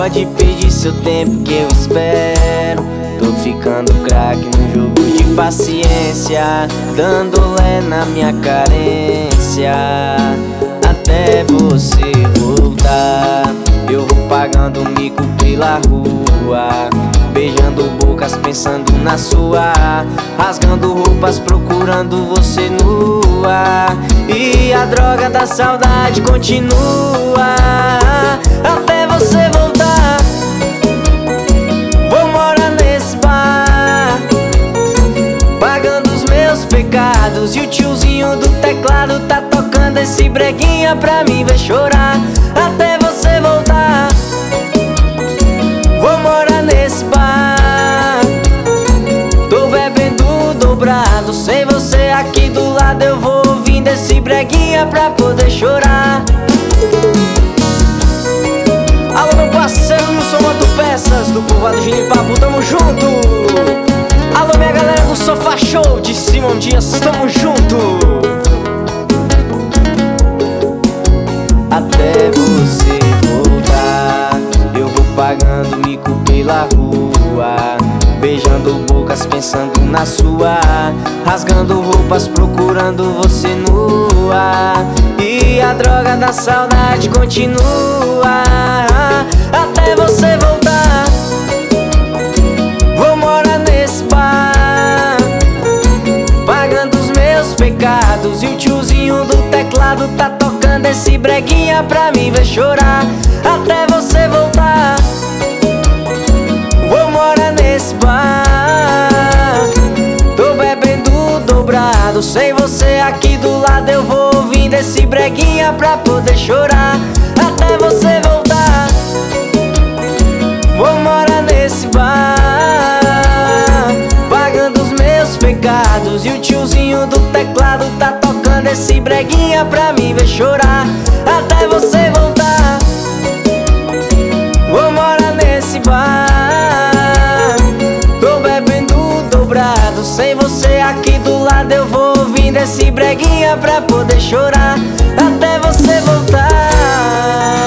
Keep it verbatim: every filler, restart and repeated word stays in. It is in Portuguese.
pode pedir seu tempo que eu espero. Tô ficando craque no jogo de paciência, dando lé na minha carência. Até você voltar, eu vou pagando mico pela rua, beijando bocas pensando na sua, rasgando roupas procurando você nua. E a droga da saudade continua até você voltar. Vou morar nesse bar, pagando os meus pecados, e o tiozinho do teclado tá tocando esse breguinha pra me ver chorar. Até você voltar, vou morar nesse bar, tô bebendo dobrado, sem você aqui do lado eu vou ouvindo esse breguinha pra poder chorar. Alô meu parceiro no som Autopeças, do povoado Genipapo, tamo junto. Alô minha galera do Sofá Show de Simão Dias, tamo junto. Até você voltar, eu vou pagando mico pela rua, beijando bocas pensando na sua, rasgando roupas procurando você nua. E a droga da saudade continua até você voltar. Vou morar nesse bar, pagando os meus pecados, e o tiozinho do teclado tá tocando esse breguinha pra me ver chorar. Até você voltar, vou morar nesse bar, tô bebendo dobrado, sem você aqui do lado eu vou ouvindo esse breguinha pra poder chorar. Até você voltar, vou morar nesse bar, pagando os meus pecados, e o tiozinho do teclado tá tocando esse breguinha pra me ver chorar. Até você voltar, vou morar nesse bar, tô bebendo dobrado, sem você aqui do lado eu vou ouvindo esse breguinha pra poder chorar. Até você voltar.